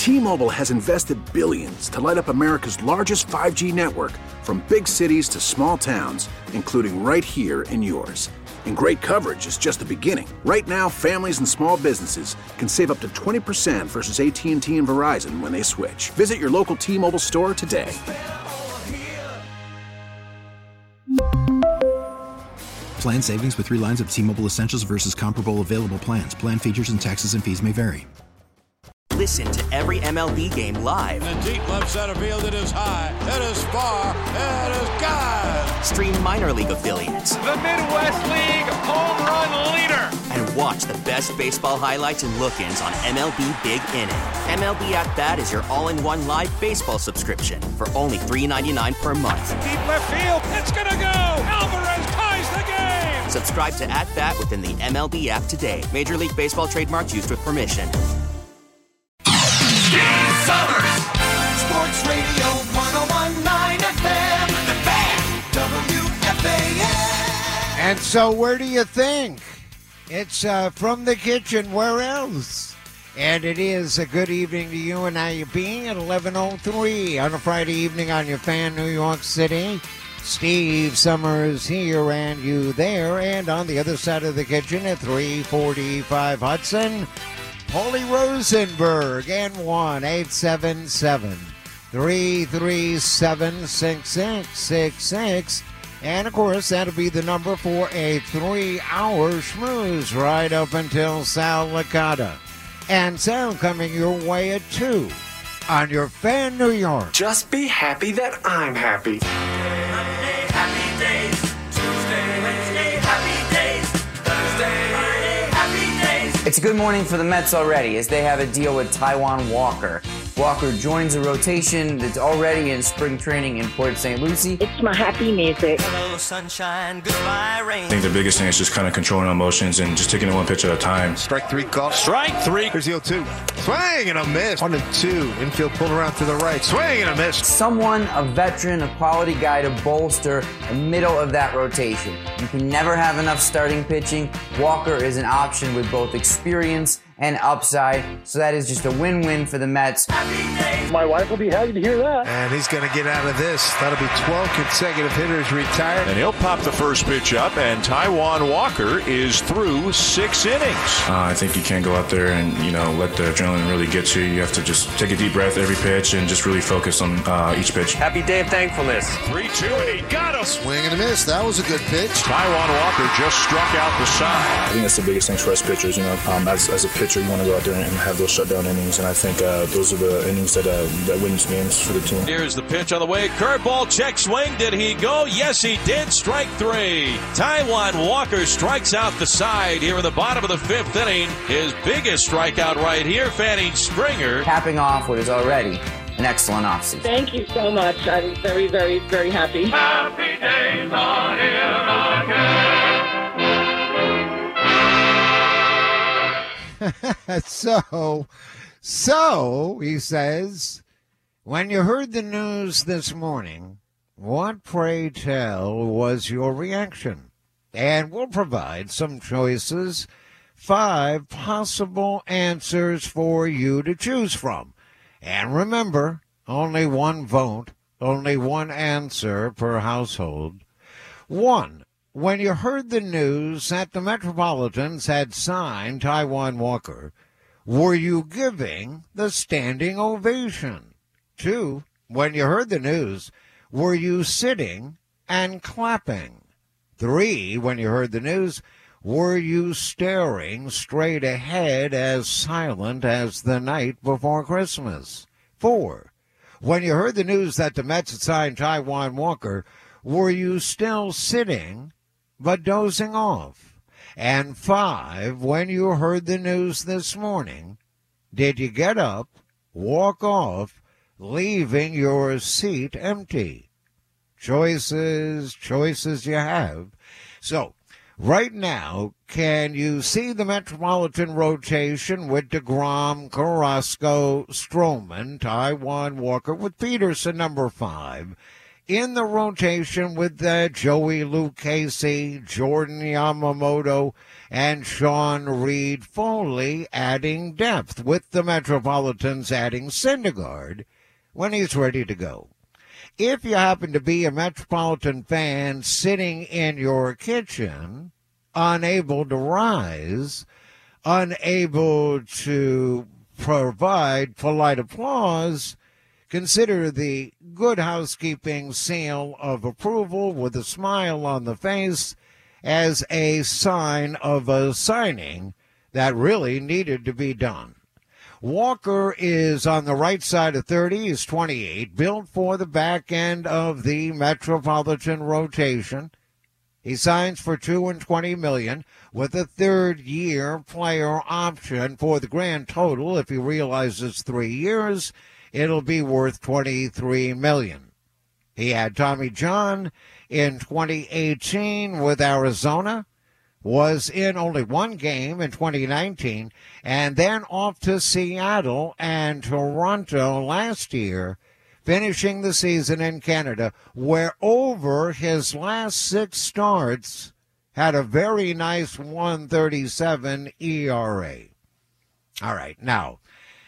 T-Mobile has invested billions to light up America's largest 5G network, from big cities to small towns, including right here in yours. And great coverage is just the beginning. Right now, families and small businesses can save up to 20% versus AT&T and Verizon when they switch. Visit your local T-Mobile store today. Plan savings with 3 lines of T-Mobile Essentials versus comparable available plans. Plan features and taxes and fees may vary. Listen to every MLB game live. In the deep left center field, it is high, it is far, it is gone. Stream minor league affiliates. The Midwest League home run leader. And watch the best baseball highlights and look-ins on MLB Big Inning. MLB At Bat is your all-in-one live baseball subscription for only $3.99 per month. Deep left field, it's gonna go. Alvarez ties the game. Subscribe to At Bat within the MLB app today. Major League Baseball trademarks used with permission. Summers, Sports Radio 101.9 FM, The Fan, WFAN. And so where do you think? It's from the kitchen. Where else? And it is a good evening to you, and how you being at 11:03 on a Friday evening on your Fan New York City. Steve Summers here and you there, and on the other side of the kitchen at 345 Hudson, Paulie Rosenberg, and 1-877-337-6666. And, of course, that'll be the number for a 3-hour schmooze right up until Sal Licata. And Sal coming your way at 2 on your Fan New York. Just be happy that I'm happy. Monday, happy days. Tuesday, Wednesday, happy days. Thursday, Friday, happy days. It's a good morning for the Mets already, as they have a deal with Taijuan Walker. Walker joins a rotation that's already in spring training in Port St. Lucie. It's my happy music. Hello, sunshine, goodbye, rain. I think the biggest thing is just kind of controlling emotions and just taking it one pitch at a time. Strike 3 call. Strike 3. Here's the 0-2. Swing and a miss. 1-2. Infield pulled around to the right. Swing and a miss. Someone, a veteran, a quality guy to bolster the middle of that rotation. You can never have enough starting pitching. Walker is an option with both experience and upside, so that is just a win-win for the Mets. My wife will be happy to hear that. And he's going to get out of this. That'll be 12 consecutive hitters retired. And he'll pop the first pitch up, and Taijuan Walker is through 6 innings. I think you can't go out there and, let the adrenaline really get to you. You have to just take a deep breath every pitch and just really focus on each pitch. Happy day of thankfulness. 3-2, and he got him. Swing and a miss. That was a good pitch. Taijuan Walker just struck out the side. I think that's the biggest thing for us pitchers. As a pitcher, you want to go out there and have those shutdown innings, and I think those are the innings that wins games for the team. Here's the pitch on the way. Curveball, check swing. Did he go? Yes, he did. Strike 3. Taijuan Walker strikes out the side here in the bottom of the 5th inning. His biggest strikeout right here, Fanning Springer. Capping off what is already an excellent offseason. Thank you so much. I'm very, very, very happy. Happy days are here again. So, he says, when you heard the news this morning, what, pray tell, was your reaction? And we'll provide some choices, 5 possible answers for you to choose from. And remember, only one vote, only one answer per household. 1. When you heard the news that the Metropolitans had signed Taijuan Walker, were you giving the standing ovation? 2. When you heard the news, were you sitting and clapping? 3. When you heard the news, were you staring straight ahead as silent as the night before Christmas? 4. When you heard the news that the Mets had signed Taijuan Walker, were you still sitting but dozing off? And 5, when you heard the news this morning, did you get up, walk off, leaving your seat empty? Choices you have. So, right now, can you see the Metropolitan rotation with DeGrom, Carrasco, Stroman, Taijuan Walker with Peterson number 5? in the rotation with Joey Lucchesi, Jordan Yamamoto, and Sean Reed Foley adding depth, with the Metropolitans adding Syndergaard when he's ready to go. If you happen to be a Metropolitan fan sitting in your kitchen, unable to rise, unable to provide polite applause, consider the good housekeeping seal of approval with a smile on the face as a sign of a signing that really needed to be done. Walker is on the right side of 30. He's 28, built for the back end of the Metropolitan rotation. He signs for $220 million with a third-year player option for the grand total. If he realizes 3 years, it'll be worth $23 million. He had Tommy John in 2018 with Arizona, was in only one game in 2019, and then off to Seattle and Toronto last year, finishing the season in Canada, where over his last 6 starts had a very nice 1.37 ERA. All right, now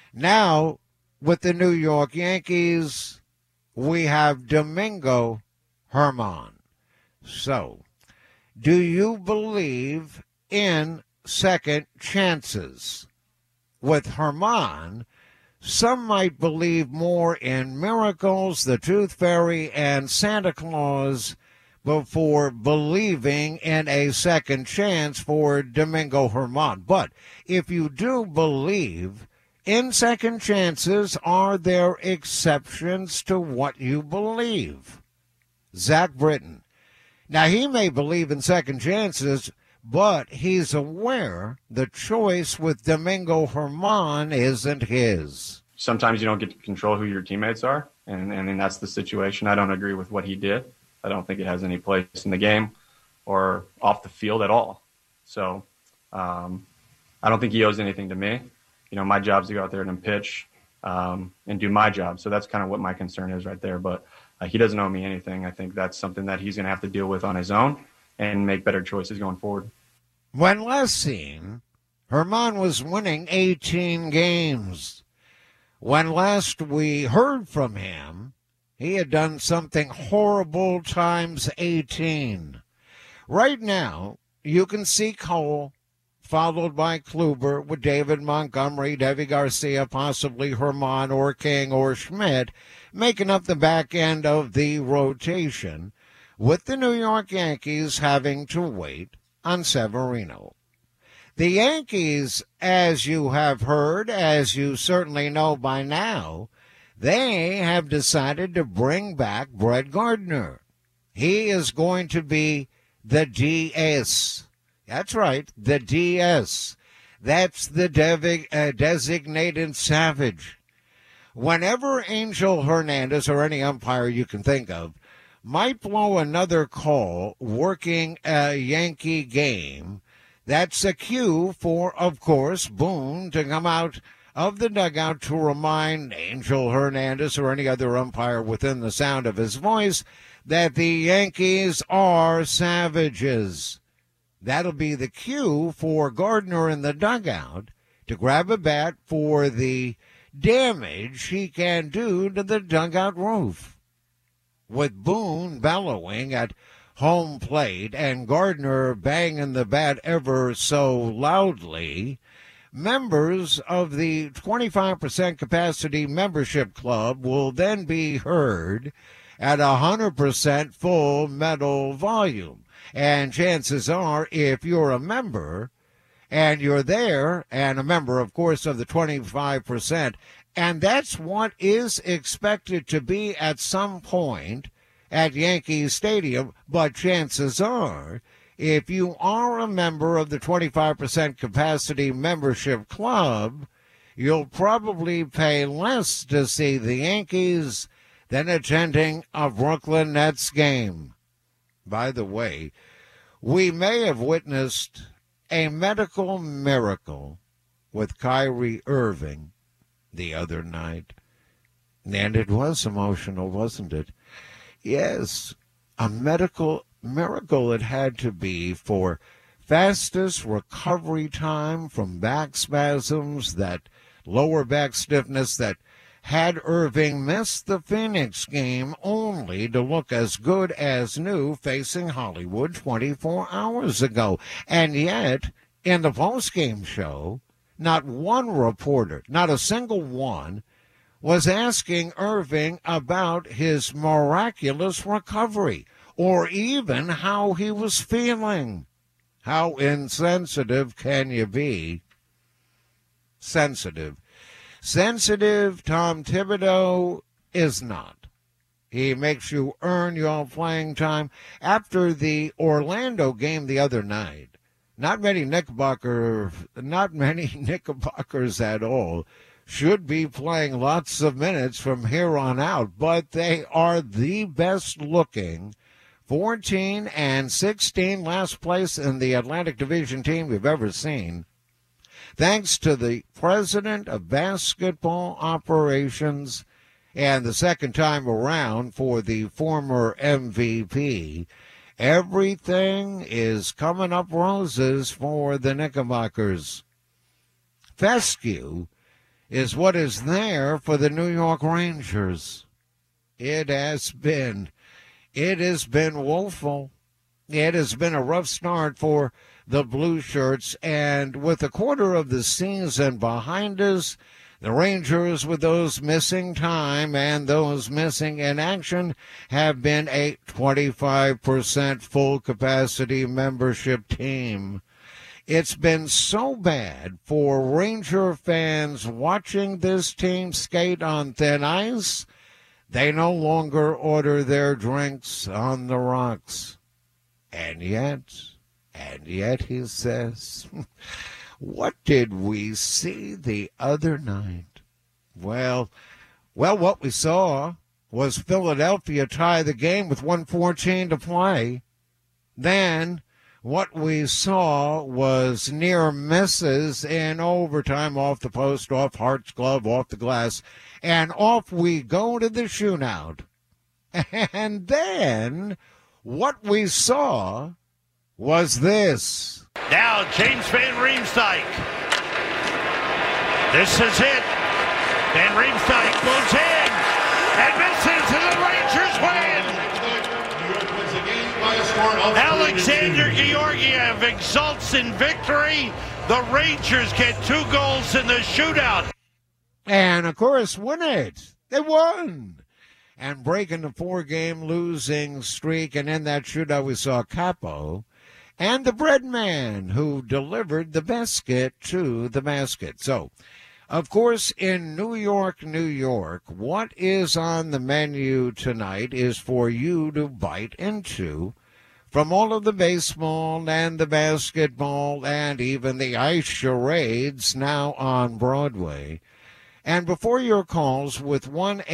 with the New York Yankees, we have Domingo Germán. So, do you believe in second chances? With Germán, some might believe more in miracles, the Tooth Fairy, and Santa Claus before believing in a second chance for Domingo Germán. But if you do believe in second chances, are there exceptions to what you believe? Zach Britton. Now, he may believe in second chances, but he's aware the choice with Domingo Germán isn't his. Sometimes you don't get to control who your teammates are, and that's the situation. I don't agree with what he did. I don't think it has any place in the game or off the field at all. So I don't think he owes anything to me. You know, my job is to go out there and pitch and do my job. So that's kind of what my concern is right there. But he doesn't owe me anything. I think that's something that he's going to have to deal with on his own and make better choices going forward. When last seen, Germán was winning 18 games. When last we heard from him, he had done something horrible times 18. Right now, you can see Cole, followed by Kluber with David Montgomery, Deivi Garcia, possibly Germán or King or Schmidt, making up the back end of the rotation, with the New York Yankees having to wait on Severino. The Yankees, as you have heard, as you certainly know by now, they have decided to bring back Brett Gardner. He is going to be the DS. That's right, the DS. That's the designated savage. Whenever Angel Hernandez or any umpire you can think of might blow another call working a Yankee game, that's a cue for, of course, Boone to come out of the dugout to remind Angel Hernandez or any other umpire within the sound of his voice that the Yankees are savages. That'll be the cue for Gardner in the dugout to grab a bat for the damage he can do to the dugout roof. With Boone bellowing at home plate and Gardner banging the bat ever so loudly, members of the 25% capacity membership club will then be heard at 100% full metal volume. And chances are, if you're a member and you're there, and a member, of course, of the 25%, and that's what is expected to be at some point at Yankee Stadium, but chances are, if you are a member of the 25% capacity membership club, you'll probably pay less to see the Yankees than attending a Brooklyn Nets game. By the way, we may have witnessed a medical miracle with Kyrie Irving the other night. And it was emotional, wasn't it? Yes, a medical miracle it had to be for fastest recovery time from back spasms, that lower back stiffness that had Irving miss the Phoenix game only to look as good as new facing Hollywood 24 hours ago. And yet, in the postgame show, not one reporter, not a single one, was asking Irving about his miraculous recovery or even how he was feeling. How insensitive can you be? Sensitive. Sensitive, Tom Thibodeau is not. He makes you earn your playing time. After the Orlando game the other night, not many Knickerbockers at all should be playing lots of minutes from here on out, but they are the best looking 14 and 16 last place in the Atlantic Division team we've ever seen. Thanks to the president of basketball operations and the second time around for the former MVP, everything is coming up roses for the Knickerbockers. Fescue is what is there for the New York Rangers. It has been woeful. It has been a rough start for the Blue Shirts, and with a quarter of the season behind us, the Rangers, with those missing time and those missing in action, have been a 25% full capacity membership team. It's been so bad for Ranger fans watching this team skate on thin ice, they no longer order their drinks on the rocks. And yet, he says, what did we see the other night? Well, what we saw was Philadelphia tie the game with 1:14 to play. Then what we saw was near misses in overtime, off the post, off Hart's glove, off the glass, and off we go to the shootout. And then what we saw was this. Now James Van Riemsdyk. This is it. Van Riemsdyk goes in and misses, and the Rangers win. Alexander Georgiev exults in victory. The Rangers get 2 goals in the shootout. And, of course, win it. They won. And breaking the 4-game losing streak. And in that shootout, we saw Capo and the bread man who delivered the biscuit to the basket. So, of course, in New York, what is on the menu tonight is for you to bite into, from all of the baseball and the basketball and even the ice charades now on Broadway. And before your calls with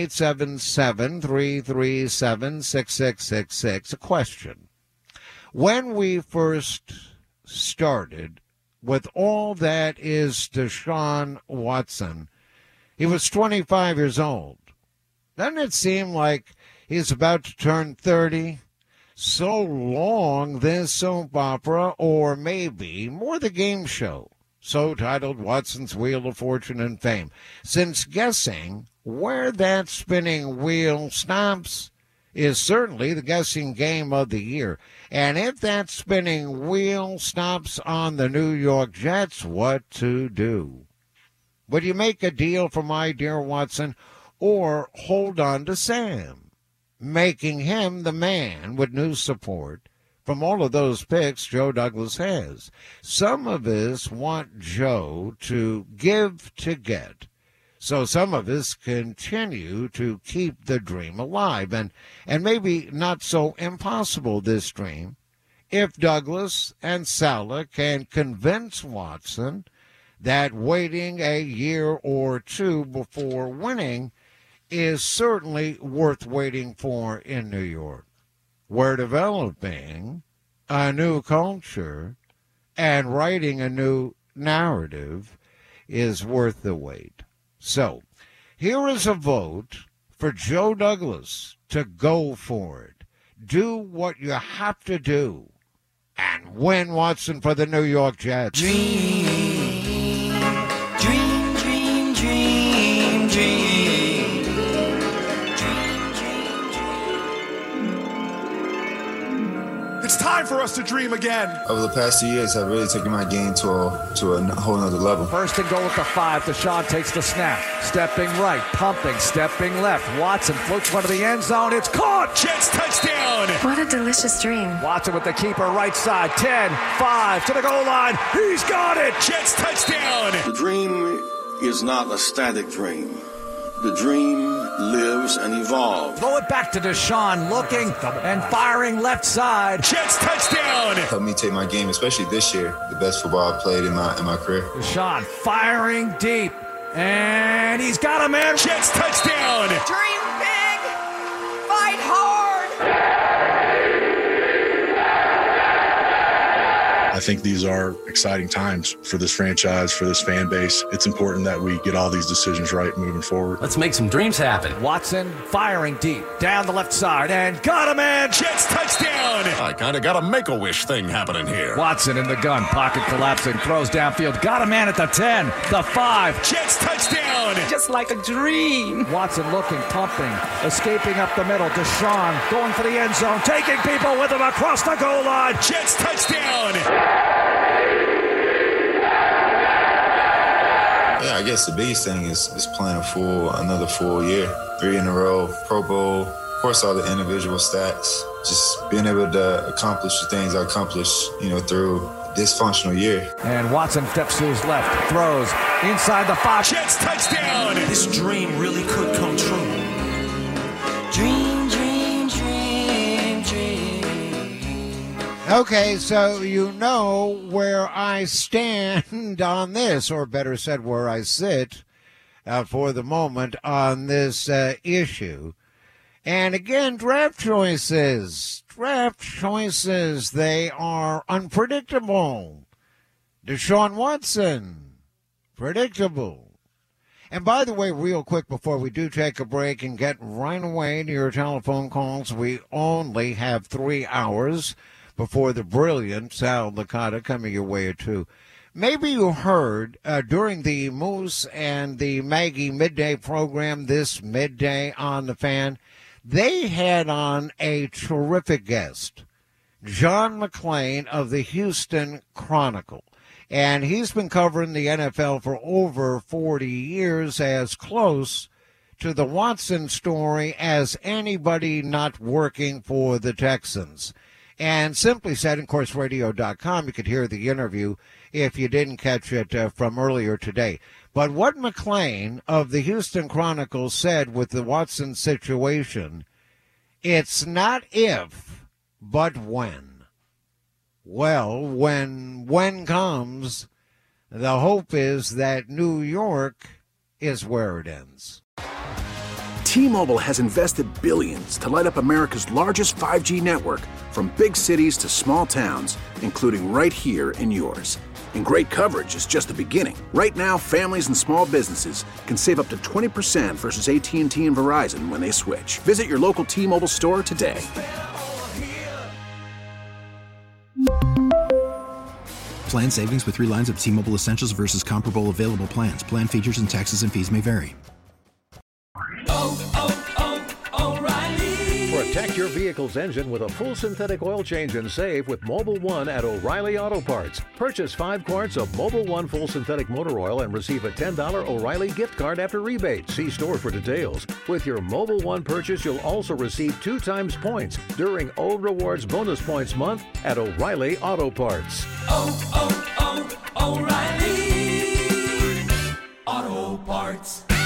1-877-337-6666, a question. When we first started with all that is Deshaun Watson, he was 25 years old. Doesn't it seem like he's about to turn 30? So long, this soap opera, or maybe more the game show, so titled Watson's Wheel of Fortune and Fame, since guessing where that spinning wheel stops is certainly the guessing game of the year. And if that spinning wheel stops on the New York Jets, what to do? Would you make a deal for my dear Watson, or hold on to Sam, making him the man with new support from all of those picks Joe Douglas has? Some of us want Joe to give to get, so some of us continue to keep the dream alive, and maybe not so impossible, this dream, if Douglas and Saleh can convince Watson that waiting a year or two before winning is certainly worth waiting for in New York. We're developing a new culture, and writing a new narrative is worth the wait. So, here is a vote for Joe Douglas to go for it. Do what you have to do and win, Watson, for the New York Jets. Dream, dream, dream, dream, dream. It's time for us to dream again. Over the past 2 years, I've really taken my game to a whole nother level. First and goal at the 5. Deshaun takes the snap. Stepping right, pumping, stepping left. Watson floats one to the end zone. It's caught. Jets touchdown. What a delicious dream. Watson with the keeper right side. 10, 5 to the goal line. He's got it. Jets touchdown. The dream is not a static dream. The dream lives and evolves. Throw it back to Deshaun, looking and firing left side. Jets touchdown. Helped me take my game, especially this year, the best football I've played in my career. Deshaun firing deep, and he's got him in. Jets touchdown. Dream big, fight hard. I think these are exciting times for this franchise, for this fan base. It's important that we get all these decisions right moving forward. Let's make some dreams happen. Watson firing deep down the left side and got him in. Jets touchdown. I kind of got a Make-A-Wish thing happening here. Watson in the gun, pocket collapsing, throws downfield, got a man at the 10, the 5. Jets touchdown. Just like a dream. Watson looking, pumping, escaping up the middle. Deshaun going for the end zone, taking people with him across the goal line. Jets touchdown. Yeah, I guess the biggest thing is playing another full year. 3 in a row, Pro Bowl, of course all the individual stats. Just being able to accomplish the things I accomplished, through a dysfunctional year. And Watson steps to his left, throws inside the 5. Jets touchdown. This dream really could come true. Dream, dream, dream, dream. Okay, so you know where I stand on this, or better said, where I sit for the moment on this issue. And again, draft choices, they are unpredictable. Deshaun Watson, predictable. And by the way, real quick before we do take a break and get right away to your telephone calls, we only have 3 hours before the brilliant Sal Licata coming your way at 2. Maybe you heard during the Moose and the Maggie midday program this midday on the Fan, they had on a terrific guest, John McClain of the Houston Chronicle. And he's been covering the NFL for over 40 years, as close to the Watson story as anybody not working for the Texans. And simply said, of course, radio.com, you could hear the interview if you didn't catch it from earlier today. But what McClain of the Houston Chronicle said with the Watson situation, it's not if, but when. Well, when comes, the hope is that New York is where it ends. T-Mobile has invested billions to light up America's largest 5G network, from big cities to small towns, including right here in yours. And great coverage is just the beginning. Right now, families and small businesses can save up to 20% versus AT&T and Verizon when they switch. Visit your local T-Mobile store today. Plan savings with 3 lines of T-Mobile Essentials versus comparable available plans. Plan features and taxes and fees may vary. Protect your vehicle's engine with a full synthetic oil change and save with Mobil 1 at O'Reilly Auto Parts. Purchase 5 quarts of Mobil 1 full synthetic motor oil and receive a $10 O'Reilly gift card after rebate. See store for details. With your Mobil 1 purchase, you'll also receive 2 times points during O Rewards Bonus Points Month at O'Reilly Auto Parts. O'Reilly Auto Parts.